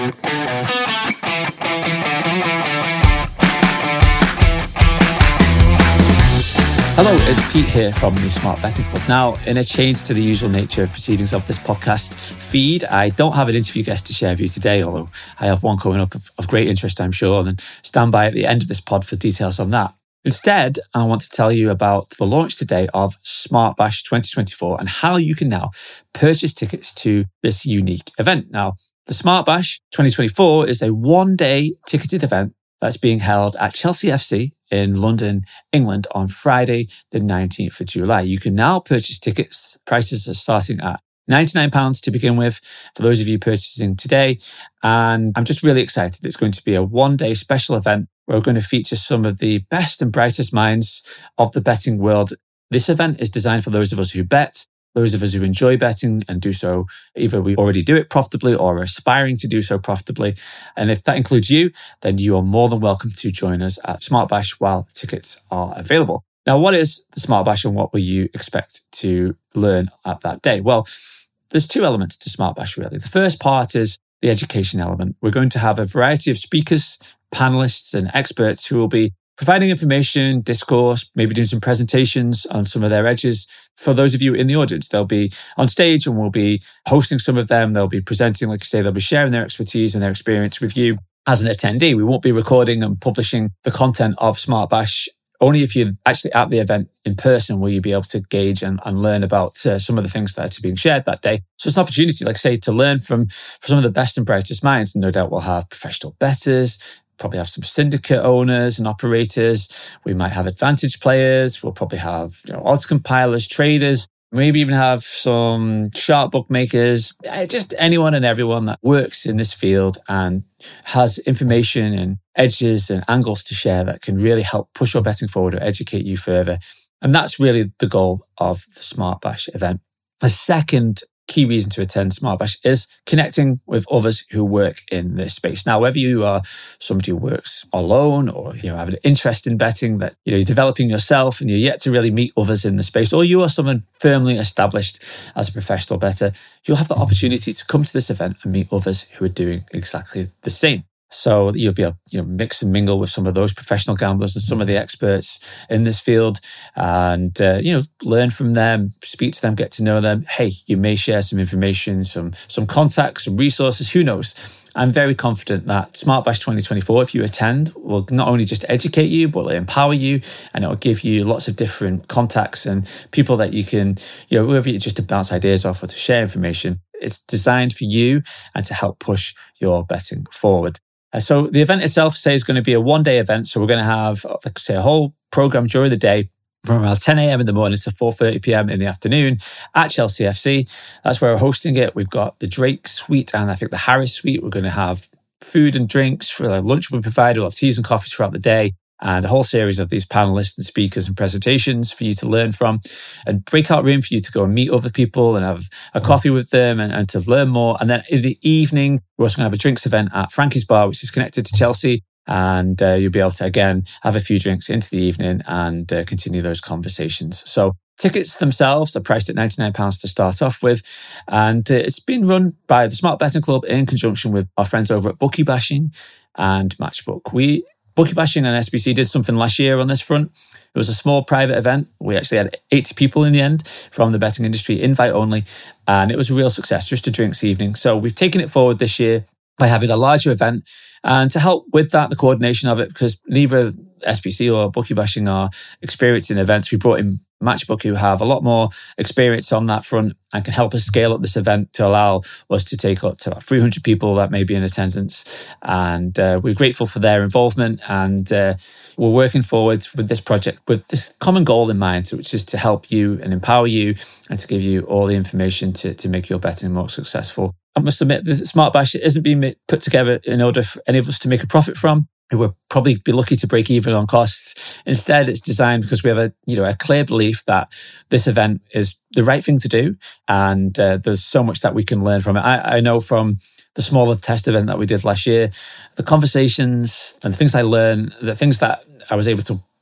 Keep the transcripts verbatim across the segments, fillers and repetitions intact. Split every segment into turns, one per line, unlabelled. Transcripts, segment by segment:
Hello, it's Pete here from the Smart Betting Club. Now, in a change to the usual nature of proceedings of this podcast feed, I don't have an interview guest to share with you today, although I have one coming up of, of great interest, I'm sure, and stand by at the end of this pod for details on that. Instead, I want to tell you about the launch today of Smart Bash twenty twenty-four and how you can now purchase tickets to this unique event. Now, the Smart Bash twenty twenty-four is a one-day ticketed event that's being held at Chelsea F C in London, England on Friday, the nineteenth of July. You can now purchase tickets. Prices are starting at ninety-nine pounds to begin with for those of you purchasing today. And I'm just really excited. It's going to be a one-day special event where we're going to feature some of the best and brightest minds of the betting world. This event is designed for those of us who bet, those of us who enjoy betting and do so, either we already do it profitably or are aspiring to do so profitably. And if that includes you, then you are more than welcome to join us at Smart Bash while tickets are available. Now, what is the Smart Bash and what will you expect to learn at that day? Well, there's two elements to Smart Bash, really. The first part is the education element. We're going to have a variety of speakers, panelists, and experts who will be providing information, discourse, maybe doing some presentations on some of their edges. For those of you in the audience, they'll be on stage and we'll be hosting some of them. They'll be presenting, like I say, they'll be sharing their expertise and their experience with you as an attendee. We won't be recording and publishing the content of Smart Bash. Only if you're actually at the event in person will you be able to gauge and, and learn about uh, some of the things that are being shared that day. So it's an opportunity, like I say, to learn from, from some of the best and brightest minds. No doubt we'll have professional bettors, probably have some syndicate owners and operators. We might have advantage players. We'll probably have you know, odds compilers, traders, maybe even have some sharp bookmakers, just anyone and everyone that works in this field and has information and edges and angles to share that can really help push your betting forward or educate you further. And that's really the goal of the Smart Bash event. The second key reason to attend Smart Bash is connecting with others who work in this space. Now, whether you are somebody who works alone or you know have an interest in betting that you know you're developing yourself and you're yet to really meet others in the space, or you are someone firmly established as a professional bettor, you'll have the opportunity to come to this event and meet others who are doing exactly the same. So you'll be able to you know, mix and mingle with some of those professional gamblers and some of the experts in this field and, uh, you know, learn from them, speak to them, get to know them. Hey, you may share some information, some some contacts, some resources, who knows? I'm very confident that Smart Bash twenty twenty-four, if you attend, will not only just educate you, but will empower you and it will give you lots of different contacts and people that you can, you know, whether it's just to bounce ideas off or to share information. It's designed for you and to help push your betting forward. Uh, so the event itself, say, is going to be a one-day event. So we're going to have, like I say, a whole program during the day from around ten a.m. in the morning to four thirty p.m. in the afternoon at Chelsea F C. That's where we're hosting it. We've got the Drake Suite and I think the Harris Suite. We're going to have food and drinks for like, lunch will be provided. We'll have teas and coffees throughout the day. And a whole series of these panelists and speakers and presentations for you to learn from, and breakout room for you to go and meet other people and have a coffee with them and, and to learn more. And then in the evening, we're also going to have a drinks event at Frankie's Bar, which is connected to Chelsea. And uh, you'll be able to, again, have a few drinks into the evening and uh, continue those conversations. So tickets themselves are priced at ninety-nine pounds to start off with. And uh, it's been run by the Smart Betting Club in conjunction with our friends over at Bookie Bashing and Matchbook. We Bookie Bashing and S B C did something last year on this front. It was a small private event. We actually had eighty people in the end from the betting industry, invite only. And it was a real success, just a drinks evening. So we've taken it forward this year by having a larger event. And to help with that, the coordination of it, because neither S B C or Bookie Bashing are experienced in events, we brought in Matchbook, who have a lot more experience on that front and can help us scale up this event to allow us to take up to three hundred people that may be in attendance. And uh, we're grateful for their involvement. And uh, we're working forward with this project with this common goal in mind, which is to help you and empower you and to give you all the information to, to make your betting more successful. I must admit, the Smart Bash isn't being put together in order for any of us to make a profit from. We'll probably be lucky to break even on costs. Instead, it's designed because we have a you know a clear belief that this event is the right thing to do, and uh, there's so much that we can learn from it. I, I know from the smaller test event that we did last year, the conversations and the things I learned, the things that I was able to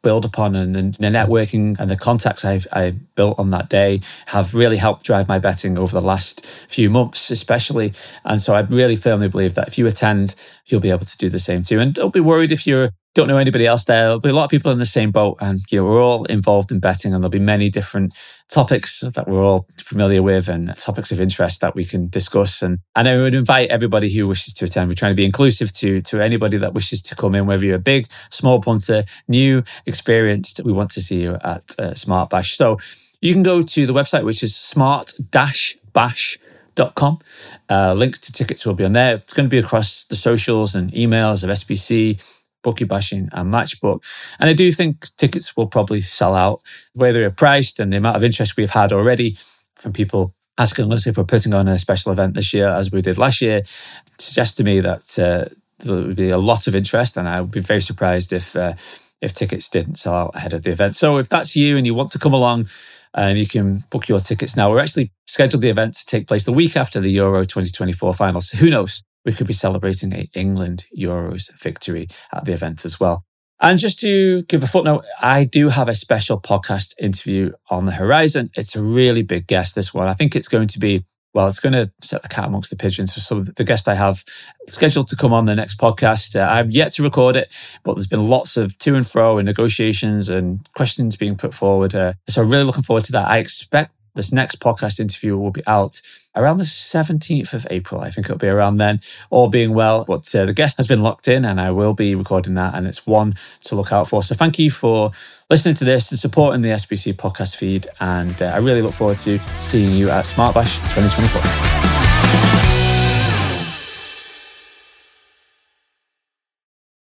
build upon, and, and the networking and the contacts I've I built on that day have really helped drive my betting over the last few months, especially. And so I really firmly believe that if you attend, you'll be able to do the same too. And don't be worried if you don't know anybody else there. There'll be a lot of people in the same boat, and you know, we're all involved in betting, and there'll be many different topics that we're all familiar with and topics of interest that we can discuss. And, and I would invite everybody who wishes to attend. We're trying to be inclusive to, to anybody that wishes to come in, whether you're a big, small punter, new, experienced. We want to see you at uh, Smart Bash. So you can go to the website, which is smart dash bash dot com. Uh, link to tickets will be on there. It's going to be across the socials and emails of S B C, Bookie Bashing and Matchbook. And I do think tickets will probably sell out. Where they're priced and the amount of interest we've had already from people asking us if we're putting on a special event this year, as we did last year, suggests to me that uh, there would be a lot of interest, and I would be very surprised if uh, if tickets didn't sell out ahead of the event. So if that's you and you want to come along, and you can book your tickets now. We're actually scheduled the event to take place the week after the Euro twenty twenty-four finals. So who knows? We could be celebrating a England Euros victory at the event as well. And just to give a footnote, I do have a special podcast interview on the horizon. It's a really big guest, this one. I think it's going to be, well, it's going to set the cat amongst the pigeons for some of the guests I have scheduled to come on the next podcast. Uh, I've yet to record it, but there's been lots of to and fro and negotiations and questions being put forward. Uh, so I'm really looking forward to that. I expect this next podcast interview will be out around the seventeenth of April. I think it'll be around then, all being well. But uh, the guest has been locked in, and I will be recording that, and it's one to look out for. So thank you for listening to this and supporting the S B C podcast feed. And uh, I really look forward to seeing you at Smart Bash twenty twenty-four.